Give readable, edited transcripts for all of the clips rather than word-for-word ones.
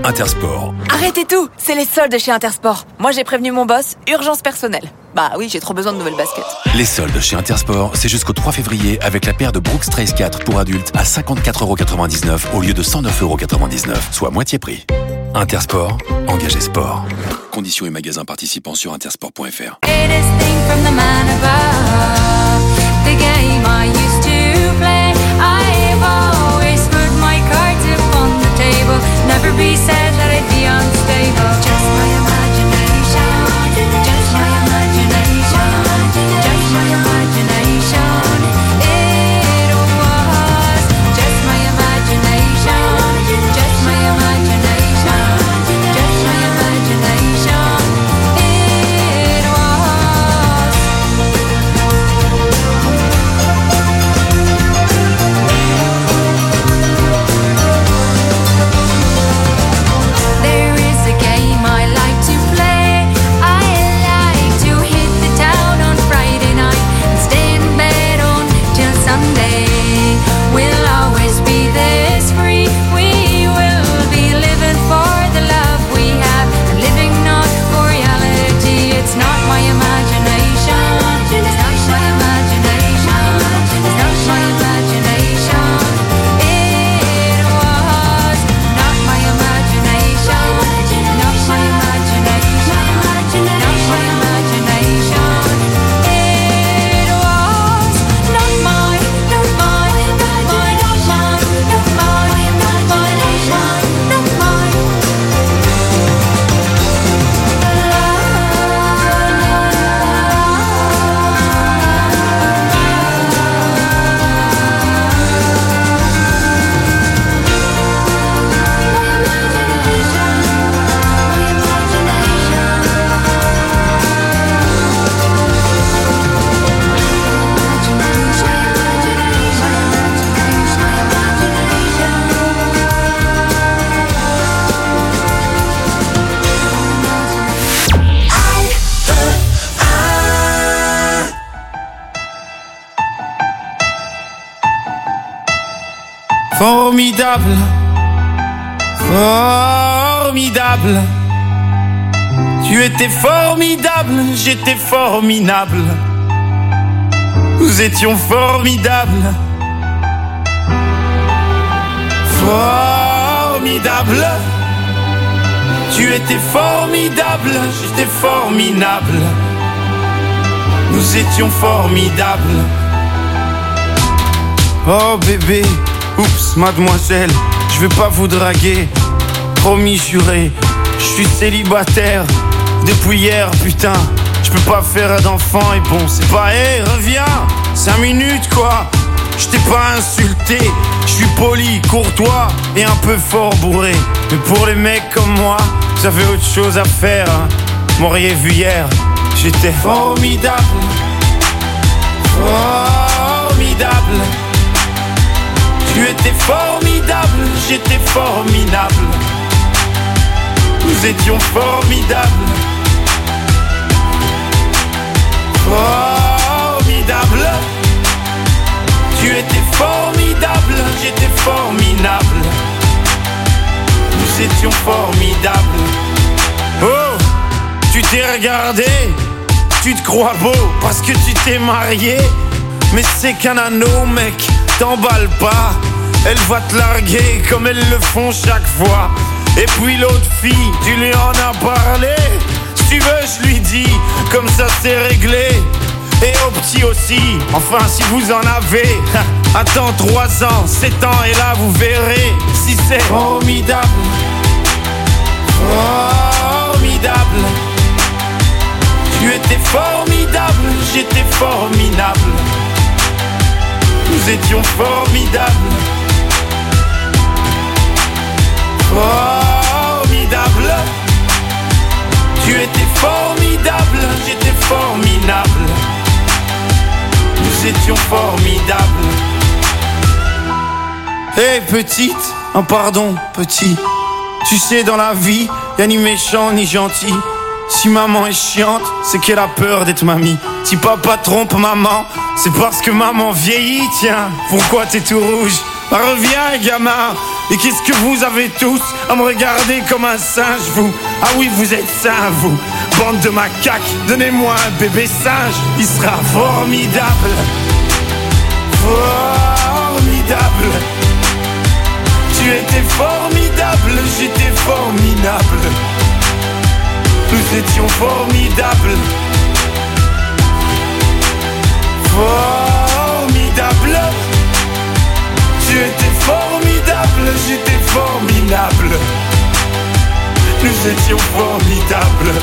Intersport. Arrêtez tout, c'est les soldes chez Intersport. Moi j'ai prévenu mon boss, urgence personnelle. Bah oui, j'ai trop besoin de nouvelles baskets. Les soldes chez Intersport, c'est jusqu'au 3 février avec la paire de Brooks Trace 4 pour adultes à 54,99€ au lieu de 109,99€, soit moitié prix. Intersport, engagez sport. Conditions et magasins participants sur intersport.fr. Never be said that I'd be unstable. Just my imagination. Just my imagination. Just my imagination. It was just my imagination. Just my imagination. Just my imagination. It was. There is a game I like to play. I like to hit the town on Friday night and stay in bed until Sunday. We'll always be this free. We will be living for the love we have and living not for reality. It's not my imagination. It's not my imagination. It's not my imagination. It was not my imagination. Not my imagination. Not my imagination. It was not my, not my, not my, not my, not my imagination. Not mine. Formidable, formidable. Tu étais formidable, j'étais formidable. Nous étions formidables. Formidable. Tu étais formidable, j'étais formidable. Nous étions formidables. Oh bébé, oups mademoiselle, je veux pas vous draguer. Promis juré, je suis célibataire depuis hier putain. Je peux pas faire d'enfant et bon c'est pas hey reviens 5 minutes quoi. Je t'ai pas insulté, je suis poli, courtois et un peu fort bourré. Mais pour les mecs comme moi, vous avez autre chose à faire hein. M'auriez vu hier, j'étais formidable. Formidable. Tu étais formidable, j'étais formidable. Nous étions formidables. Formidable. Tu étais formidable, j'étais formidable. Nous étions formidables. Oh, tu t'es regardé, tu te crois beau parce que tu t'es marié. Mais c'est qu'un anneau mec, t'emballe pas. Elle va te larguer comme elles le font chaque fois. Et puis l'autre fille, tu lui en as parlé. Si tu veux je lui dis, comme ça c'est réglé. Et au petit aussi, enfin si vous en avez. Attends 3 ans, 7 ans et là vous verrez si c'est formidable. Formidable. Tu étais formidable, j'étais formidable. Nous étions formidables. Formidable. Tu étais formidable, j'étais formidable. Nous étions formidables. Hey petite, oh pardon petit. Tu sais dans la vie, y'a ni méchant ni gentil. Si maman est chiante, c'est qu'elle a peur d'être mamie. Si papa trompe maman, c'est parce que maman vieillit, tiens. Pourquoi t'es tout rouge? Reviens gamin, Et qu'est-ce que vous avez tous à me regarder comme un singe, vous? Ah oui, vous êtes ça, vous, bande de macaques. Donnez-moi un bébé singe, il sera formidable. Formidable. Tu étais formidable, j'étais formidable. Nous étions formidables. Formidable. Tu étais formidable, j'étais formidable. Nous étions formidables.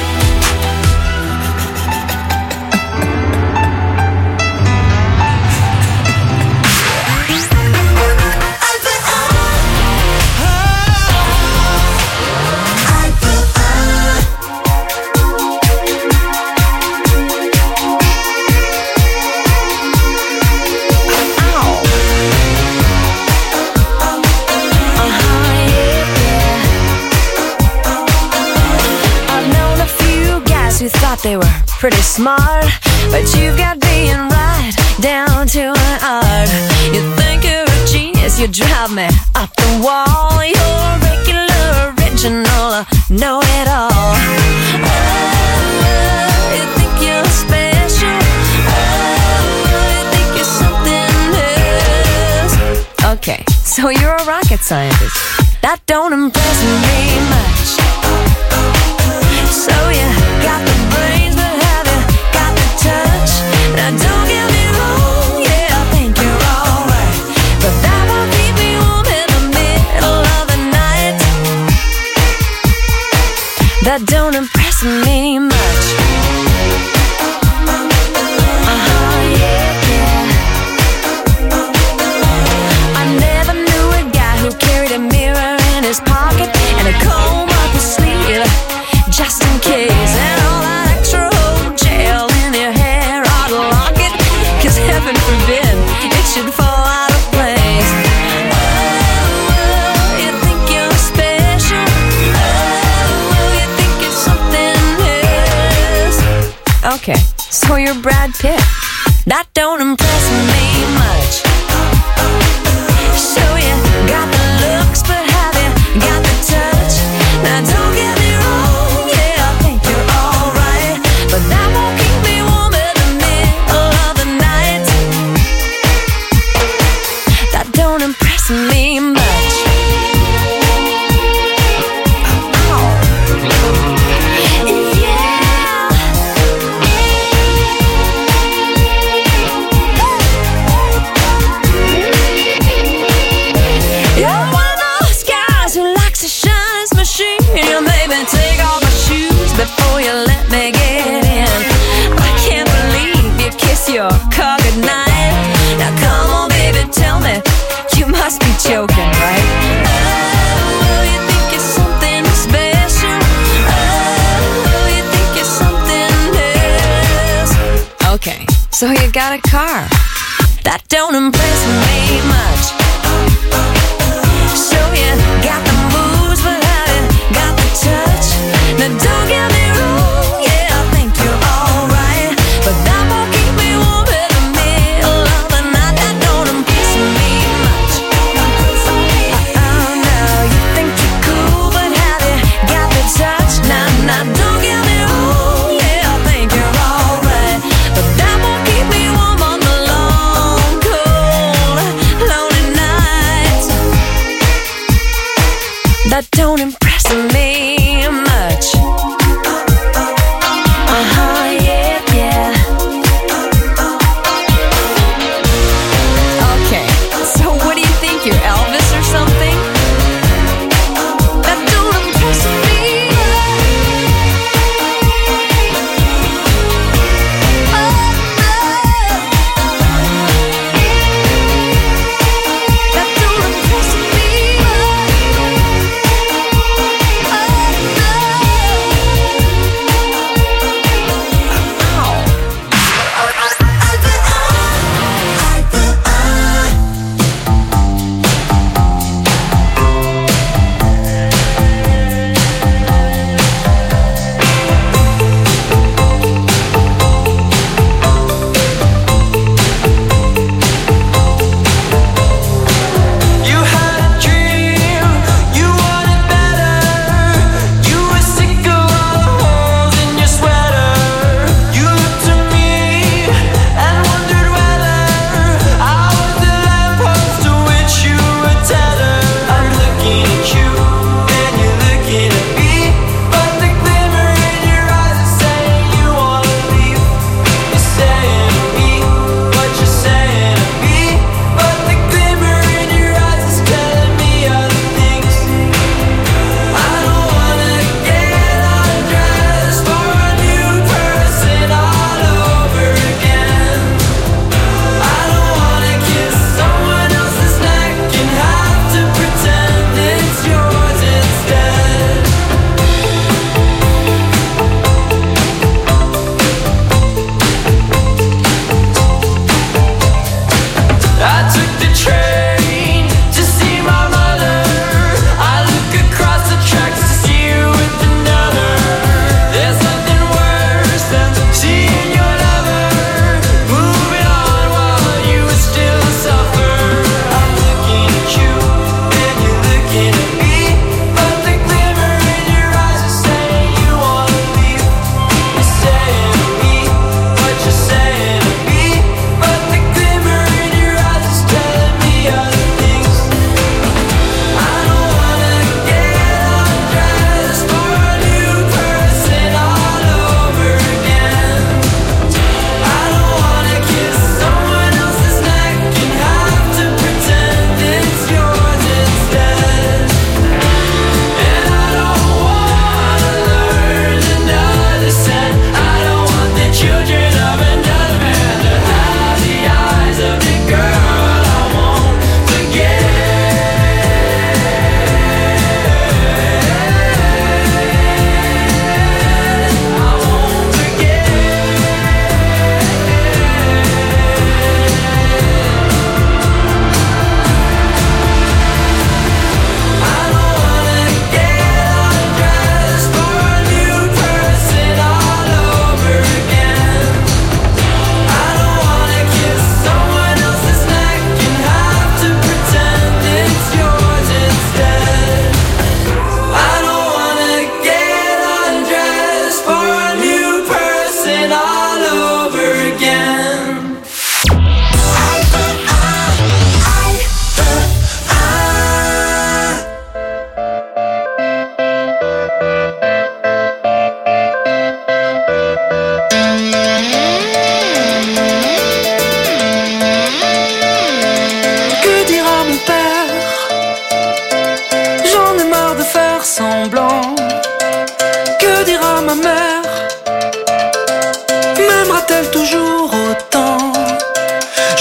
Who thought they were pretty smart, but you've got being right down to an art. You think you're a genius, you drive me up the wall. You're regular, original, know-it-all. Oh, you think you're special. Oh, you think you're something else. Okay, so you're a rocket scientist. That don't impress me much. So you got the brains, but have you got the touch? Now don't get me wrong, yeah, I think you're alright, but that won't keep me warm in the middle of the night. That don't impress me much. Yeah. I never knew a guy who carried a mirror in his pocket and a comb up his sleeve, just in case, and all that extra old gel in your hair ought to lock it, 'cause heaven forbid it should fall out of place. Oh, you think you're special. Oh, you think you're something else. Okay, so you're Brad Pitt. That don't impress me much. So you got the looks, but have you got the touch? Now don't get me wrong, yeah, I think you're alright, but that won't keep me warm in the middle of the night. That don't impress me much. You're one of those guys who likes to shine his machine. You made me take off my shoes before you let me get in. I can't believe you kiss your car goodnight. Now come on, baby, tell me, you must be joking, right? Oh, you think you're something special. Oh, you think you're something else. Okay, so you got a car. That don't impress me much. So you got the moves, but have you got the touch? Now don't get me wrong, yeah, I think you're alright, but that won't keep me warm in the middle of the night. That don't impress me much. Oh no, you think you're cool, but have you got the touch? Now don't get me wrong, yeah, I think you're alright, but that won't keep me warm on the long, cold, lonely night.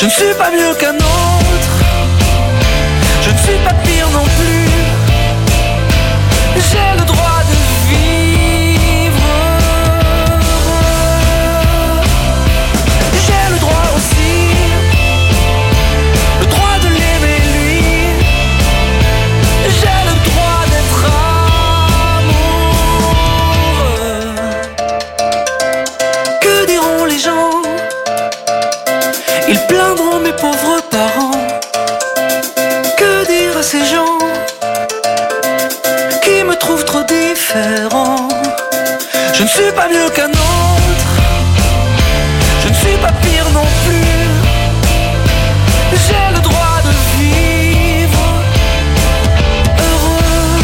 ne suis pas mieux qu'un autre, je ne suis pas pire non plus. J'ai le droit de vivre, j'ai le droit aussi, le droit de l'aimer lui, j'ai le droit d'être amoureux. Que diront les gens? Ils plaindront mes pauvres parents. Que dire à ces gens qui me trouvent trop différent? Je ne suis pas mieux qu'un autre, je ne suis pas pire non plus. J'ai le droit de vivre heureux,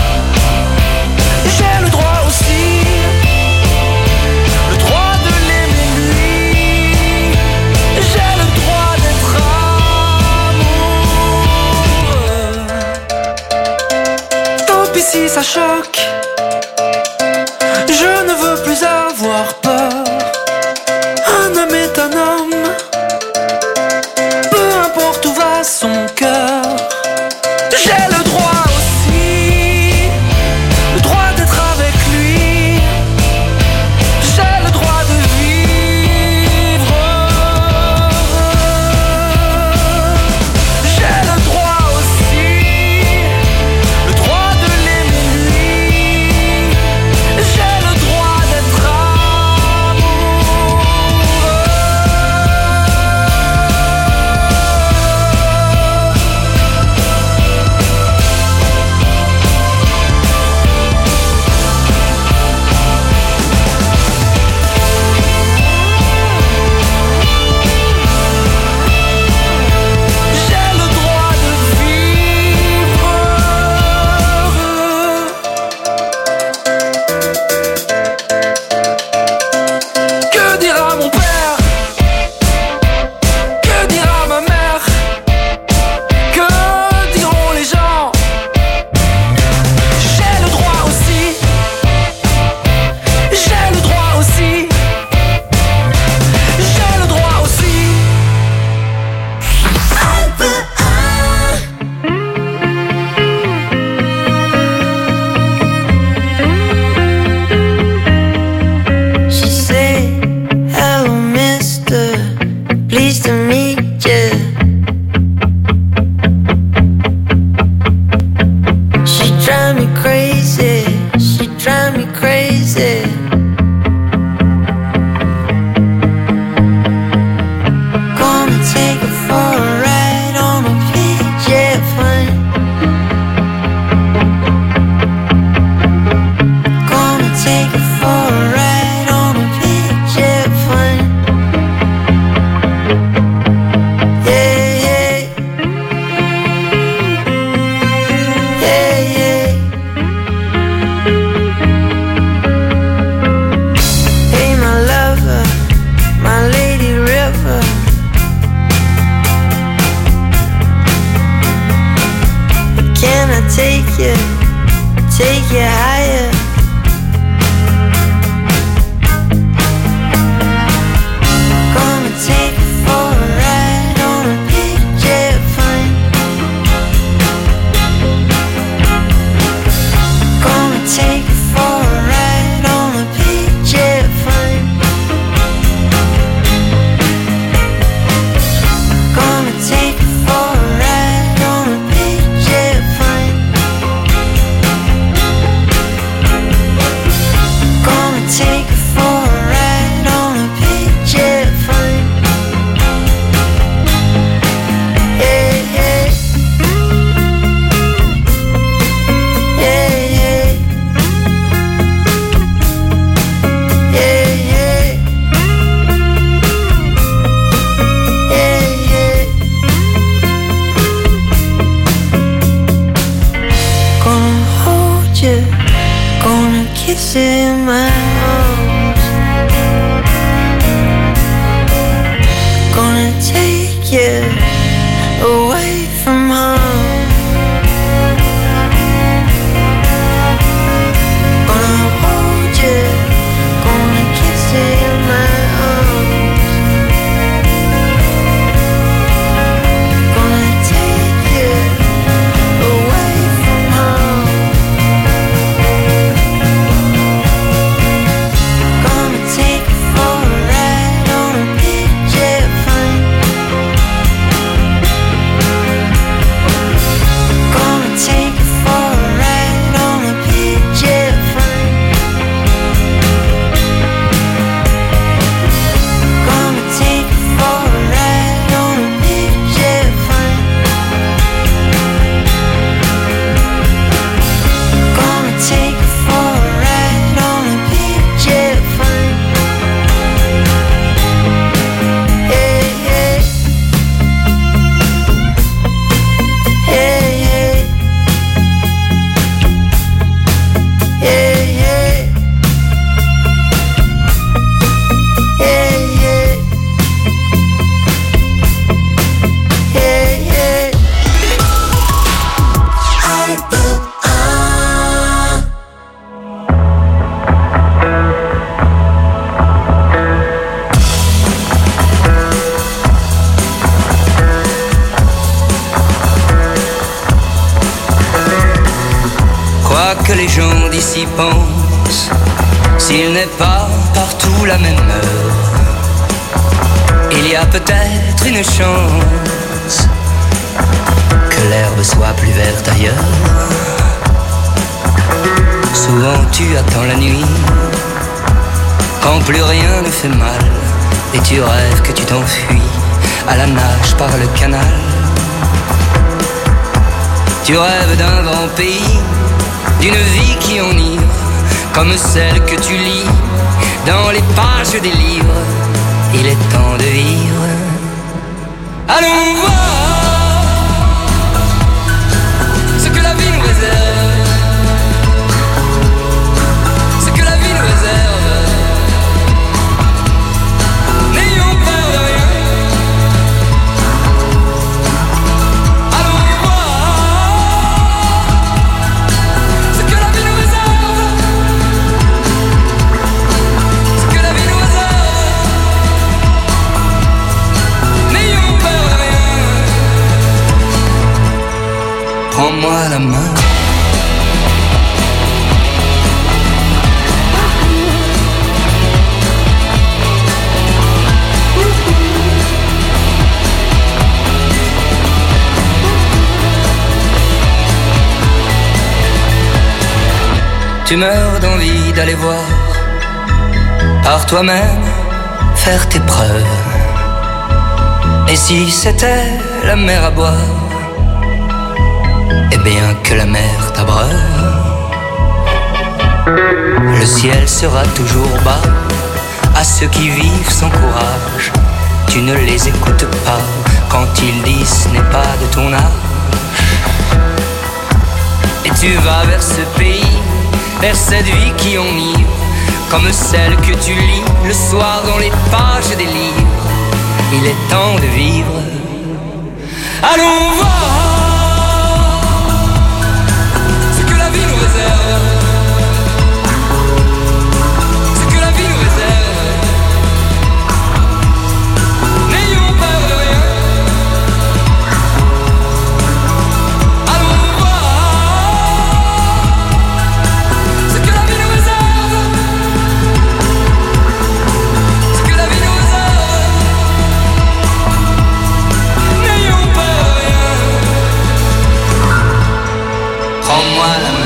j'ai le droit aussi, le droit de l'aimer lui, j'ai le droit d'être amoureux. Tant pis si ça choque, je ne veux plus avoir peur. Un homme est un homme, peu importe où va son cœur. J'ai le droit aussi, le droit d'être avec lui, j'ai le droit de vivre heureux. J'ai le droit aussi, le droit de l'aimer lui, j'ai le droit d'être j'ai le droit de vivre heureux. Que dira mon père? Que dira ma mère? Que diront les gens? J'ai le droit aussi, j'ai le droit aussi, j'ai le droit aussi. She said, hello mister, pleased to meet you. She drive me crazy, she drive me crazy. Gonna take her for a ride on a PJ plane. Gonna take her for a ride on a PJ plane. Yeah, yeah. Yeah, yeah. Hey, my lover, my lady river. Can I take you higher? Gonna take you for a ride on a PJ plane. Gonna take you for a ride on a PJ plane. Gonna take you for a ride on a PJ plane. Gonna take you for a ride on a PJ plane. Yeah, yeah. Yeah, yeah. Yeah, yeah. Yeah, yeah. Gonna hold you, gonna kiss you in my arms. Gonna take you away from home. Gonna hold you, gonna kiss you in my arms. s'y pense, s'il n'est pas partout la même heure, il y a peut-être une chance que l'herbe soit plus verte ailleurs. Souvent tu attends la nuit, quand plus rien ne fait mal, et tu rêves que tu t'enfuis à la nage par le canal. Tu rêves d'un grand pays, d'une vie qui enivre, comme celle que tu lis dans les pages des livres. Il est temps de vivre. Allons voir ce que la vie nous réserve, ce que la vie nous réserve. N'ayons peur de rien. Allons voir ce que la vie nous réserve, ce que la vie nous réserve. N'ayons peur de rien. Prends-moi la main. Tu meurs d'envie d'aller voir par toi-même, faire tes preuves. Et si c'était la mer à boire, eh bien que la mer t'abreuve. Le ciel sera toujours bas à ceux qui vivent sans courage. Tu ne les écoutes pas quand ils disent ce n'est pas de ton âge. Et tu vas vers ce pays, vers cette vie qui enivre, comme celle que tu lis le soir dans les pages des livres. Il est temps de vivre. Allons voir ce que la vie nous réserve, ce que la vie nous réserve. N'ayons peur de rien. Allons voir ce que la vie nous réserve, ce que la vie nous réserve. N'ayons peur de rien. Prends-moi la main.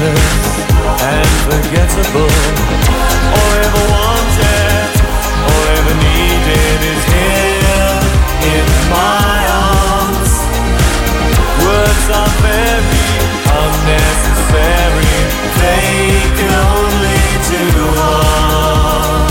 effortless and forgettable. All I ever wanted, all I ever needed is here in my arms. Words are very unnecessary, they can only do harm.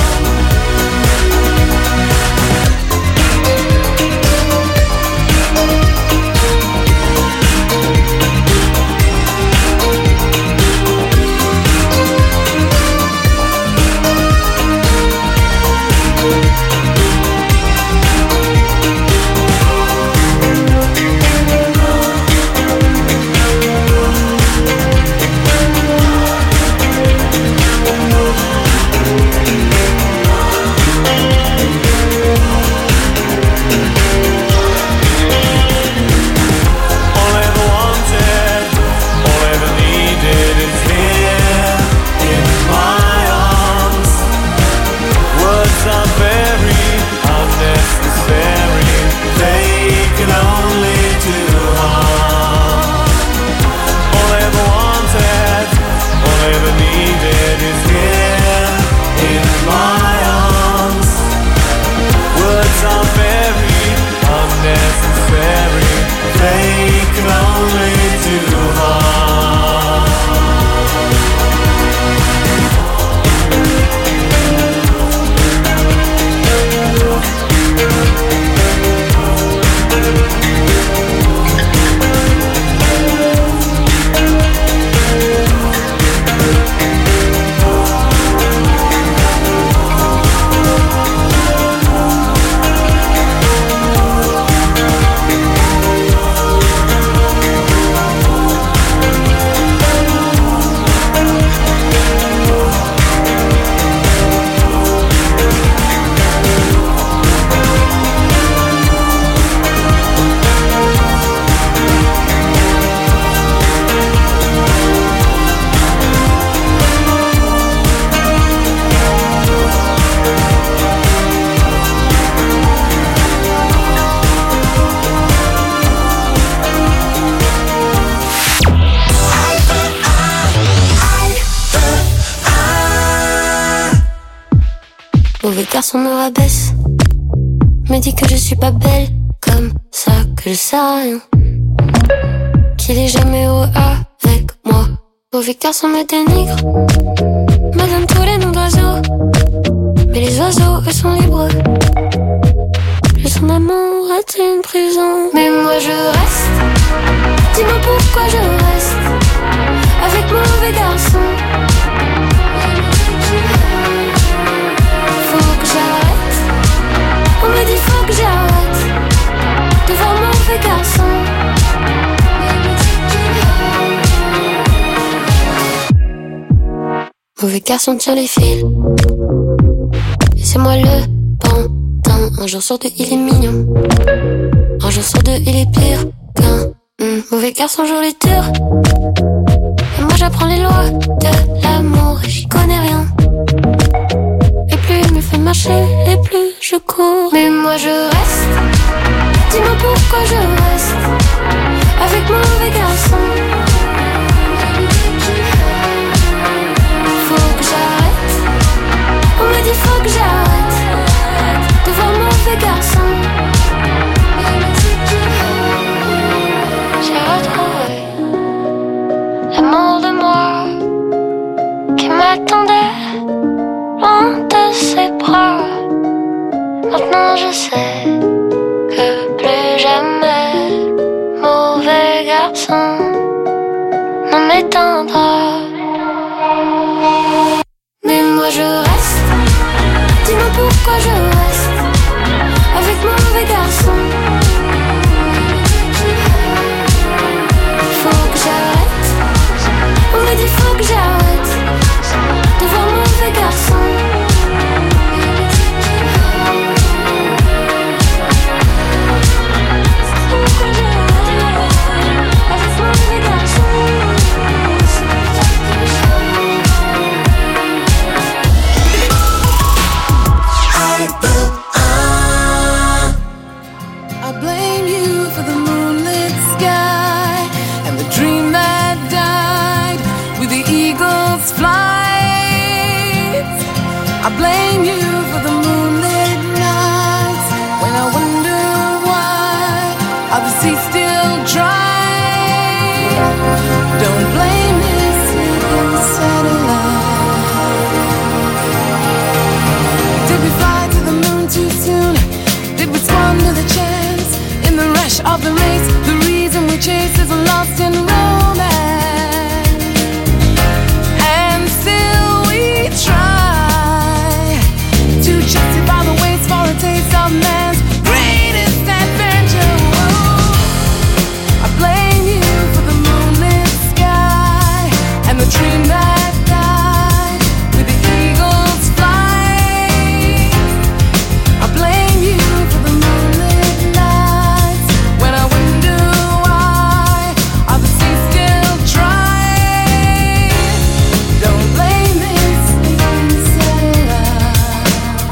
Mauvais garçon me rabaisse, me dit que je suis pas belle, comme ça que je sais rien, qu'il est jamais heureux avec moi. Mauvais garçon me dénigre, me donne tous les noms d'oiseaux, mais les oiseaux eux sont libres. Plus son amour est une prison, mais moi je reste. Dis-moi pourquoi je reste avec mauvais garçon. On me dit faut que j'arrête de voir mauvais garçon. Mauvais garçon tire les fils, et c'est moi le pantin. Un jour sur deux il est mignon, un jour sur deux il est pire qu'un mauvais garçon joue les tours. Et moi j'apprends les lois de l'amour et j'y connais rien. Et plus il me fait marcher, et plus je cours. Mais moi je reste. Dis-moi pourquoi je reste avec mauvais garçon. Faut que j'arrête. On me dit faut que j'arrête de voir mauvais garçon. J'ai retrouvé l'amour de moi qui m'attendait loin de ses bras. Maintenant je sais que plus jamais mauvais garçon ne m'éteindra. Mais moi je reste. Dis-moi pourquoi je reste avec mauvais garçon. Faut que j'arrête. On me dit faut que j'arrête de voir mauvais garçon. I flights. I blame you for the moonlit nights when I wonder why are the seas still dry. Don't blame this sleeping satellite. Did we fly to the moon too soon? Did we squander the chance in the rush of the race? The reason we chase is lost in romance, and still we try to justify the waste for a taste of man's greatest adventure. Whoa. I blame you for the moonlit sky and the dream that died with the eagle's flight. I blame you for the moonlit nights when I wonder why are the seas still dry. Don't blame this sleeping satellite.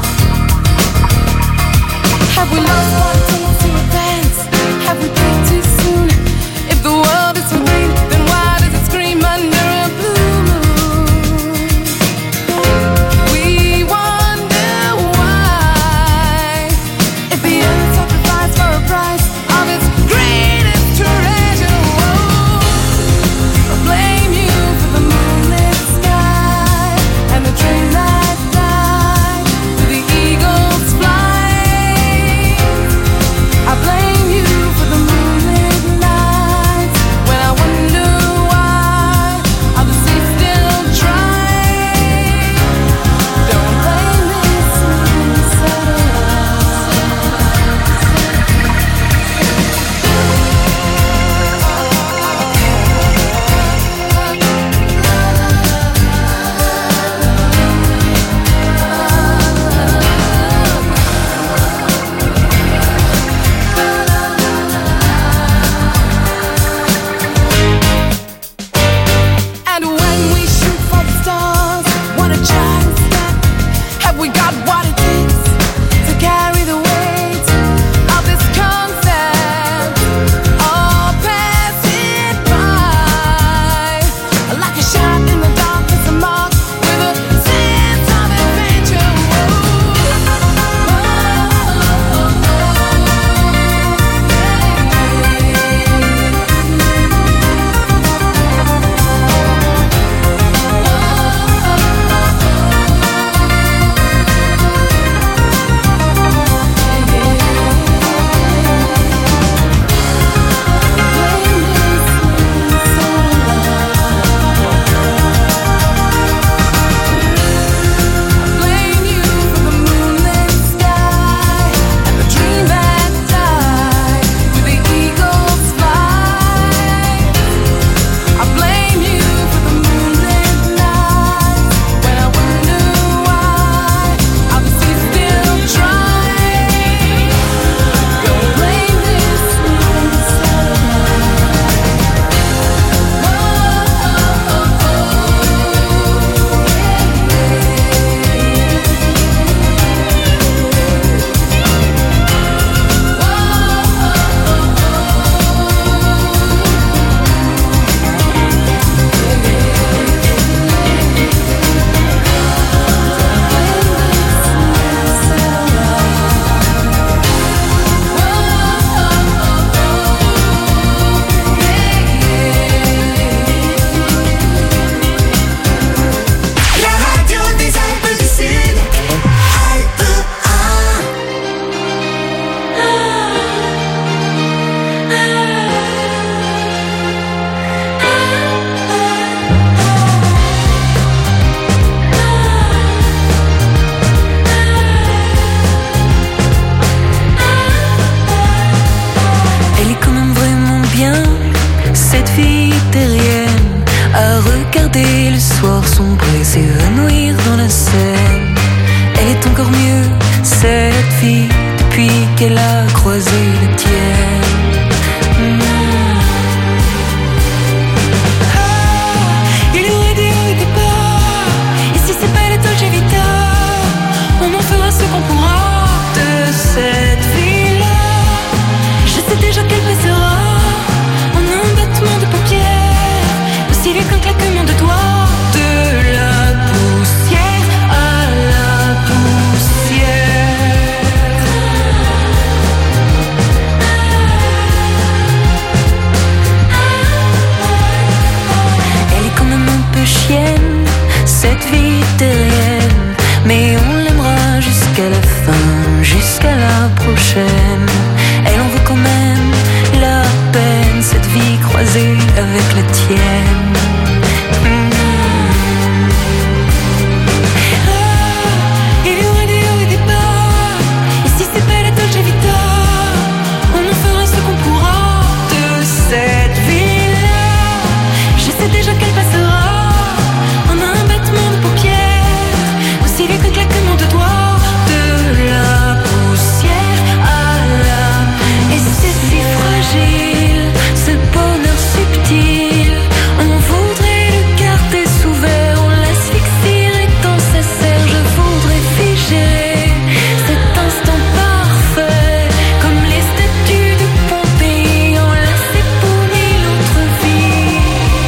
Have we lost what it takes to advance? Have we peaked too soon? If the world is so green, then why does it scream under a blue moon? We wonder why, if the earth sacrificed for a price of its greatest treasure. Whoa. I blame you for the moonlit sky and the train that died with the eagle's flight. I blame you for the moonlit nights when I wonder why are the seas still dry. Don't blame this sleeping And when we shoot for the stars, what a giant step. Have we got what it takes to carry the weight of this concept? Or pass it by like a shot in the darkness, a mark with a sense of adventure. Blame you for the moonlit sky and the dream that died with the eagle's flight. I blame you for the moonlit nights when I wonder why are the seas still dry. Don't blame this sleeping La radio des Alpes du Sud, Alpes 1. Elle est quand même vraiment bien, cette fille terrienne, à regarder le soir sombrer, s'évanouir dans la Seine. Elle est encore mieux, cette fille, depuis qu'elle a croisé la tienne. Il aurait dit au départ, et si c'est pas la Dolce Vita, on en fera ce qu'on pourra de cette fille-là. Je sais déjà qu'elle passera en un battement de paupières, aussi vite qu'un claquement de doigts de la mais on l'aimera jusqu'à la fin, jusqu'à la prochaine. Elle en veut quand même la peine, cette vie croisée avec la tienne. Il y aura des hauts et des bas, et si c'est pas la Dolce Vita, on en fera ce qu'on pourra de cette vie-là. Je sais déjà qu'elle passera en un battement de paupières, aussi vite qu'un claquement de doigts, de la poussière à l'âme. Et c'est si fragile, ce bonheur subtil, on voudrait le garder sous verre, on l'asphyxierait dans sa serre. Je voudrais figer cet instant parfait, comme les statues de Pompéi, enlacées pour mille autres vies.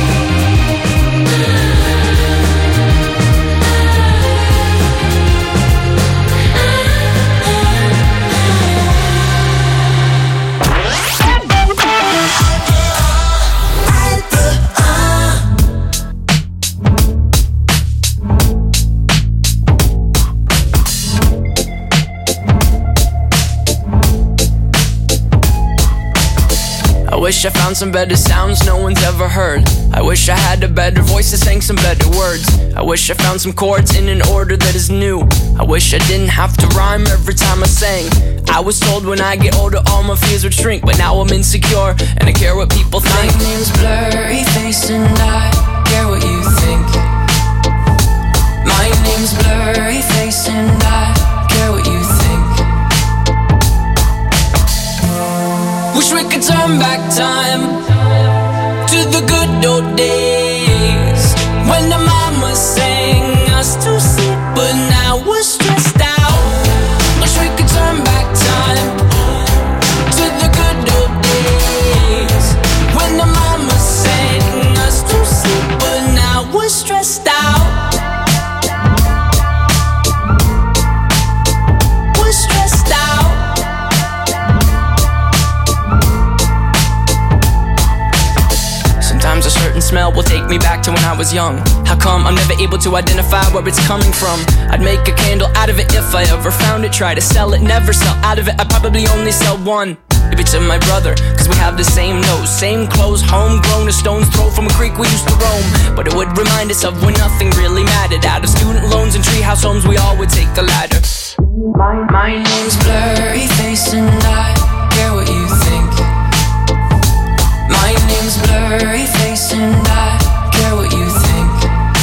I wish I found some better sounds no one's ever heard. I wish I had a better voice that sang some better words. I wish I found some chords in an order that is new. I wish I didn't have to rhyme every time I sang. I was told when I get older all my fears would shrink, but now I'm insecure and I care what people think. My name's Blurry Face and I care what you think. My name's Blurry Face and I care what you think. Wish we could turn back time to the good old days when the mama sang us to sleep, but now we're stressed out. Wish we could turn back time to the good old days when the mama sang us to sleep, but now we're stressed out. We're stressed out. Sometimes a certain smell will take me back to when I was young. How come I'm never able to identify where it's coming from? I'd make a candle out of it if I ever found it. Try to sell it, never sell out of it. I'd probably only sell one. Maybe to my brother, cause we have the same nose, same clothes, homegrown, a stone's throw from a creek we used to roam. But it would remind us of when nothing really mattered. Out of student loans and treehouse homes, we all would take the ladder. My name's Blurry Face and I care what you think. My name's Blurry Face and I care what you think.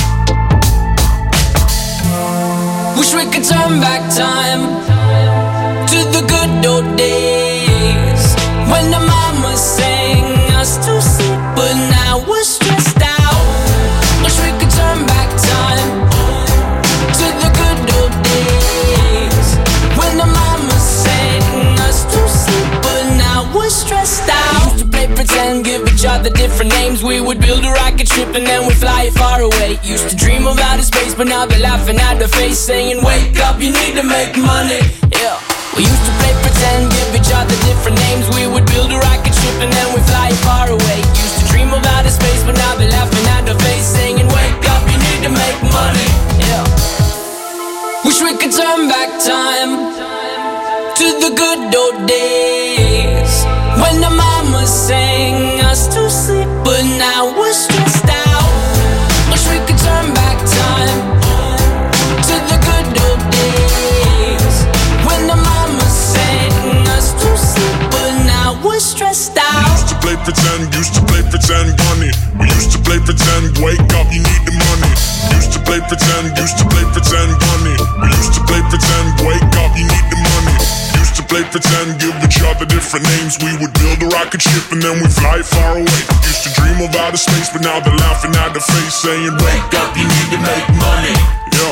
Wish we could turn back time to the good old days when the mama sang us to sleep, but now we're stressed out. Wish we could turn back time to the good old days when the mama sang us to sleep, but now we're stressed out. Used to play pretend, give each other different names. We would build a rocket ship and then we'd fly it far away. Used to dream of outer space, but now they're laughing at the face, saying wake up, you need to make money. Yeah. We used to play pretend, give each other different names. We would build a rocket ship and then we'd fly it far away. Used to dream of outer space, but now they're laughing at the face, saying wake up, you need to make money. Yeah. Wish we could turn back time to the good old days when the mama sang us to sleep, but now we're stressed out. Wish we could turn back time to the good old days when the mama sang us to sleep, but now we're stressed out. Used to play pretend, bunny. We used to play pretend, wake up, you need the money. Used to play pretend, bunny. We used to play pretend, wake up, you need the money. Used to play pretend, give each other different names. We would build a rocket ship and then we fly far away. Used to dream of outer space, but now they're laughing at the face, saying wake up, you need to make money. Yeah.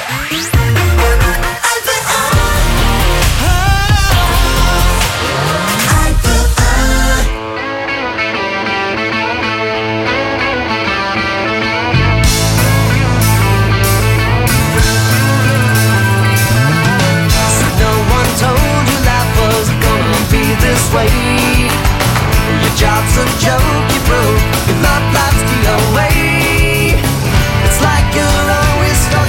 This way, your job's a joke, you broke, your love life's the away. It's like you're always stuck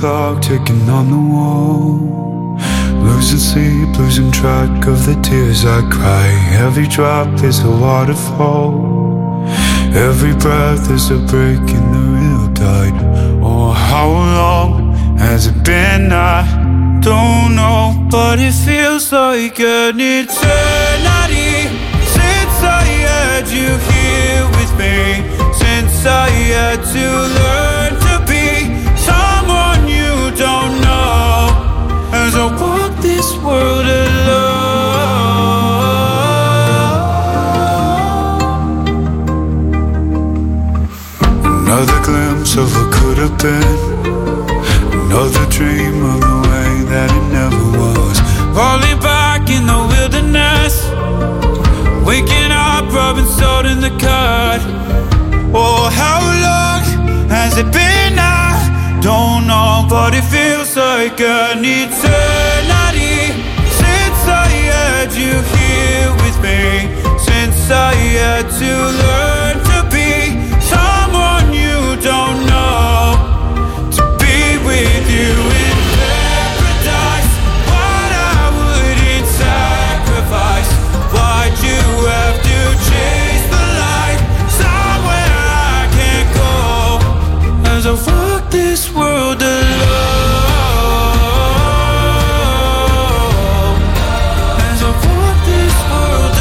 clock ticking on the wall. Losing sleep, losing track of the tears I cry. Every drop is a waterfall. Every breath is a break in the real tide. Oh, how long has it been? I don't know, but it feels like an eternity since I had you here with me. Since I had to learn to be someone you don't know. As I walk this world alone. Another glimpse of what could have been. Another dream of the way that it never was. Falling back in the wilderness. Waking up, rubbing salt in the cut. Oh, how long has it been? I don't know, but it feels like an eternity since I had you here with me. Since I had to learn to be someone you don't know. To be with you in paradise, what I wouldn't sacrifice. Why'd you have to chase the light somewhere I can't go? As I walk this world alone. As I walk this world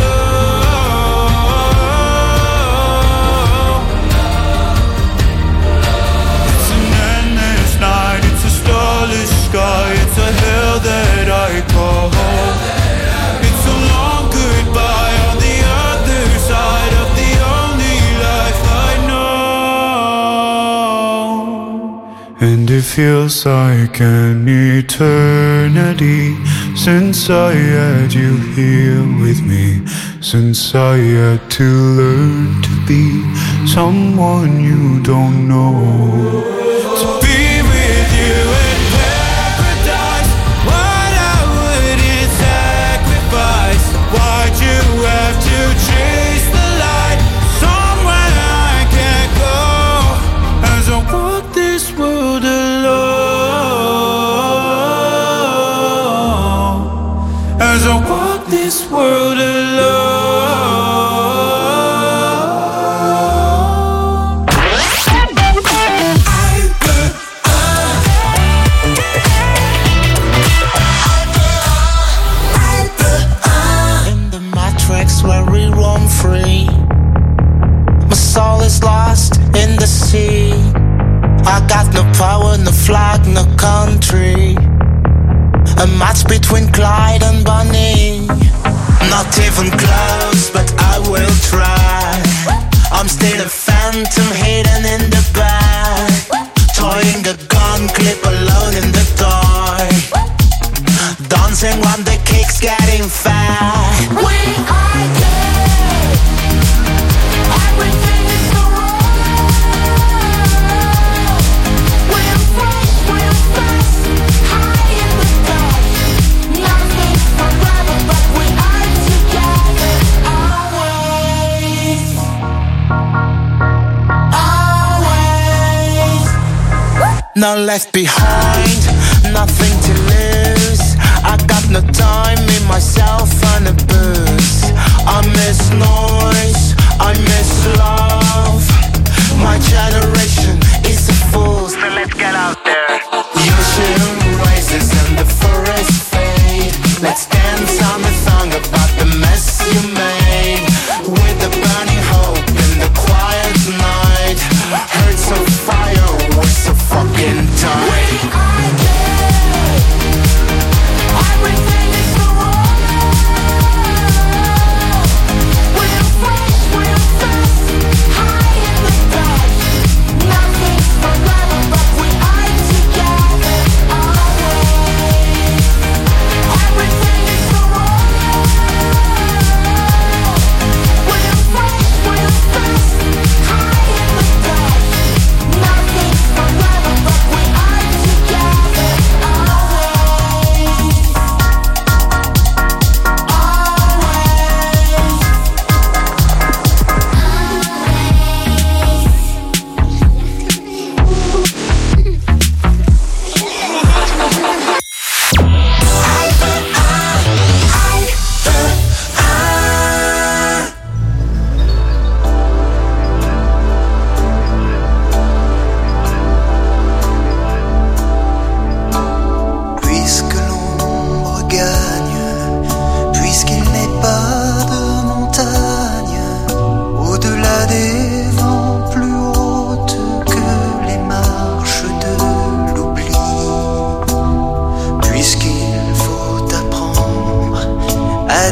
alone. It's an endless night, it's a starless sky. It's a hell that I call home. It's a long goodbye on the other side of the only life I know. And it feels like an eternity since I had you here with me. Since I had to learn to be someone you don't know. To be with you in paradise, what I wouldn't sacrifice. Why'd you have to chase the light somewhere I can't go? As I walk this world alone. As I walk this world alone. In the matrix where we roam free, my soul is lost in the sea. I got no power, no flag, no country. A match between Clyde and Bonnie. Not even close, but I will try. I'm still a phantom hidden in the back, toying a gun clip alone in the dark, dancing when the kick's getting fat. We are dead. Everything is so wrong. We're fresh, we're fast, high in the dark. Nothing's forever, but we are together always. Always. No left behind, nothing to lose. I got no time in myself and a booze. I miss noise, I miss love. My generation is a fool, so let's get out there. Ocean rises and the forest fade. Let's dance on the song about the mess you made. With the burning hope in the quiet night. Hearts of fire, we're so fucking tight. We are dead. Everything is so wrong. We're fresh, we're fast, high in the dark. Nothing's forever, but we are together always. Everything is so wrong.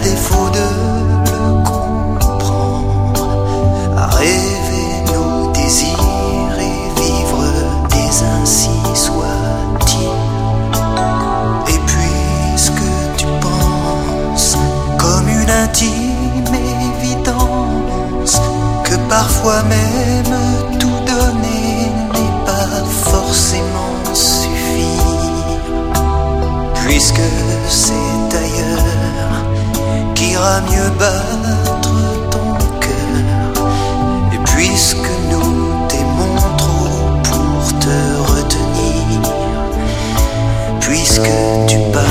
défaut de le comprendre, à rêver nos désirs et vivre des ainsi soit-il. Et puisque tu penses comme une intime évidence que parfois même tout donner n'est pas forcément suffire, puisque c'est ailleurs qu'ira mieux battre ton cœur, et puisque nous t'aimons trop pour te retenir, puisque tu pars.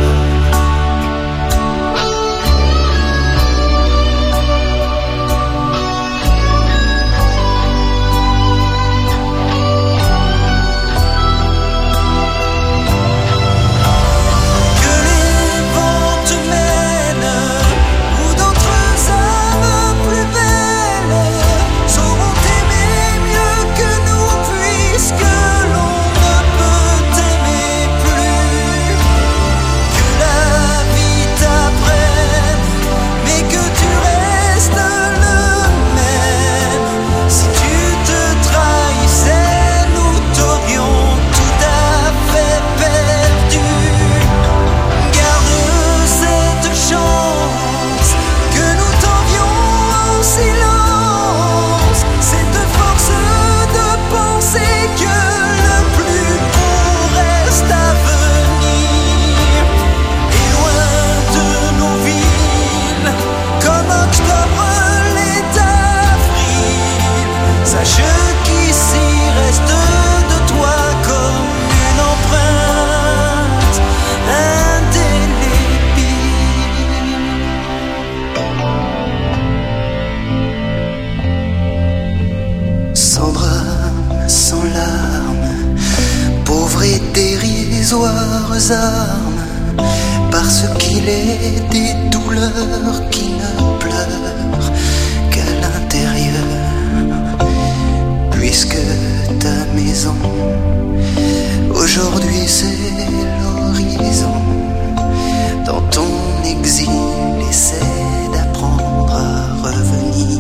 Armes, parce qu'il est des douleurs qui ne pleurent qu'à l'intérieur, puisque ta maison aujourd'hui c'est l'horizon. Dans ton exil, essaie d'apprendre à revenir,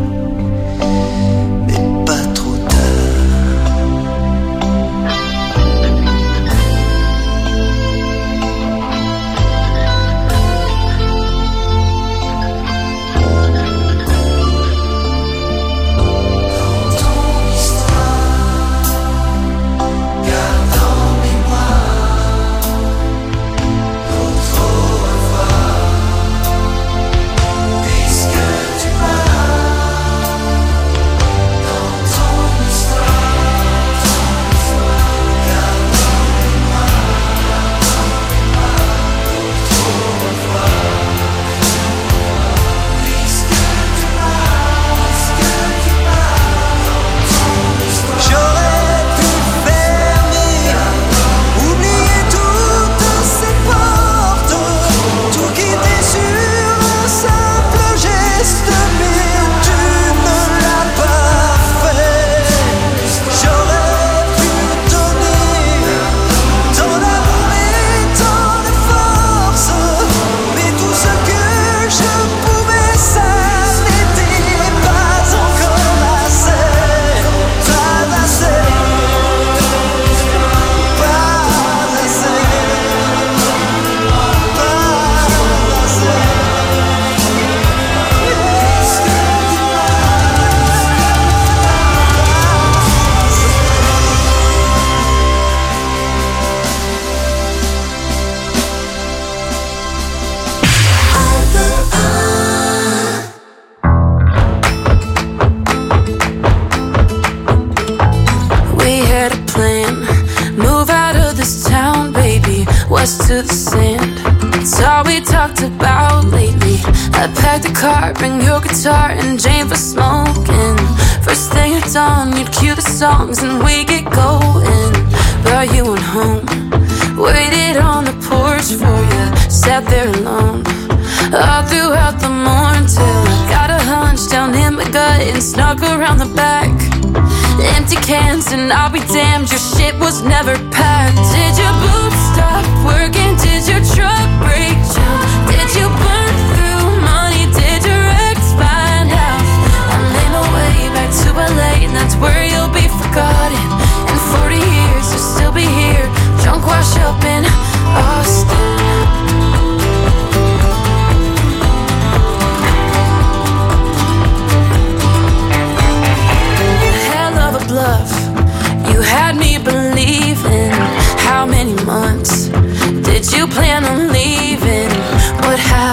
mais pas trop tard. To the sand, it's all we talked about lately. I packed the car, bring your guitar and Jane for smoking. First thing at dawn, you'd cue the songs and we get going. But you went home, waited on the porch for you, sat there alone all throughout the morning till I got a hunch down in my gut and snuck around the back. Empty cans and I'll be damned, your shit was never packed. Did your boots stop working? Did your truck break down? Did you burn through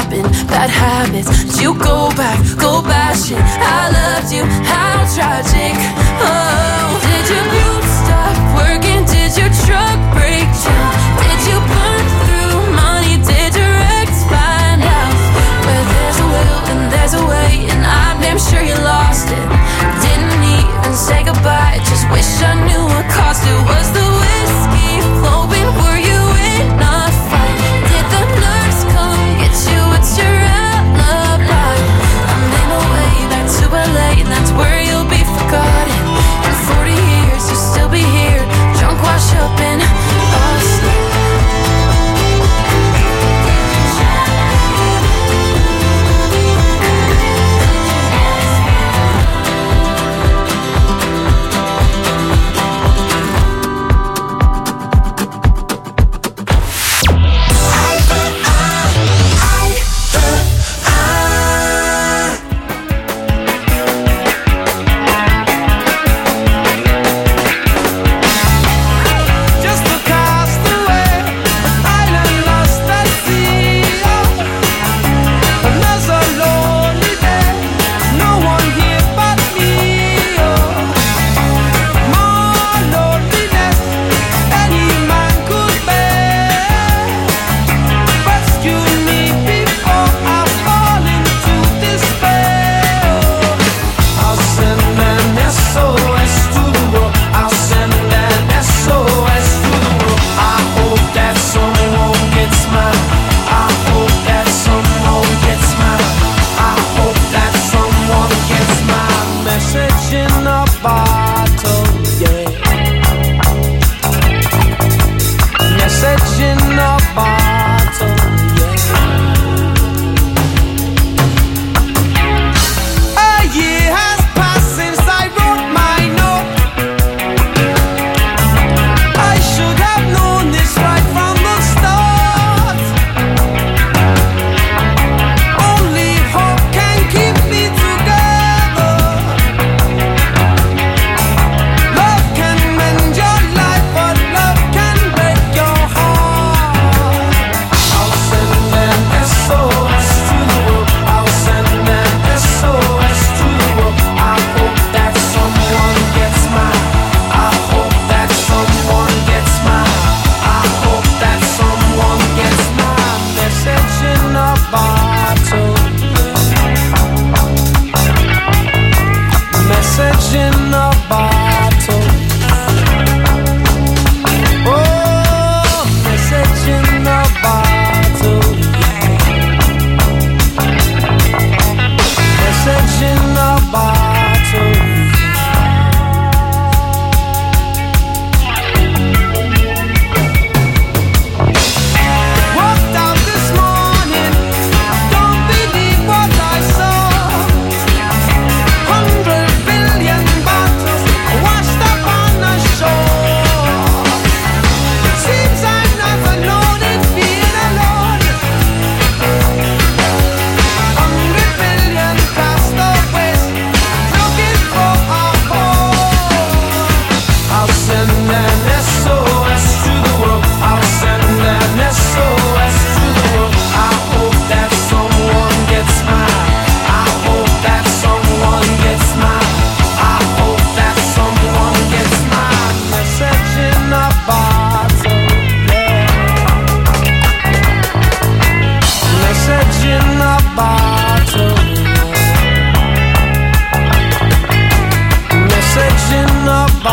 stopping bad habits. Did you go back, go bashing? I loved you, how tragic. Oh, did your mute stop working? Did your truck break down? Did you burn through money? Did your ex find out? Where there's a will and there's a way, and I'm damn sure you lost it. Didn't even say goodbye, just wish I knew what cost it. Was the whiskey flowing? Were you in a fight? Did the nurse come get you? What's your alibi? I made my way back to LA, and that's where you'll be forgotten. In 40 years you'll still be here, drunk, wash up in Austin.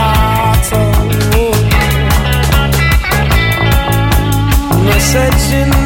Message in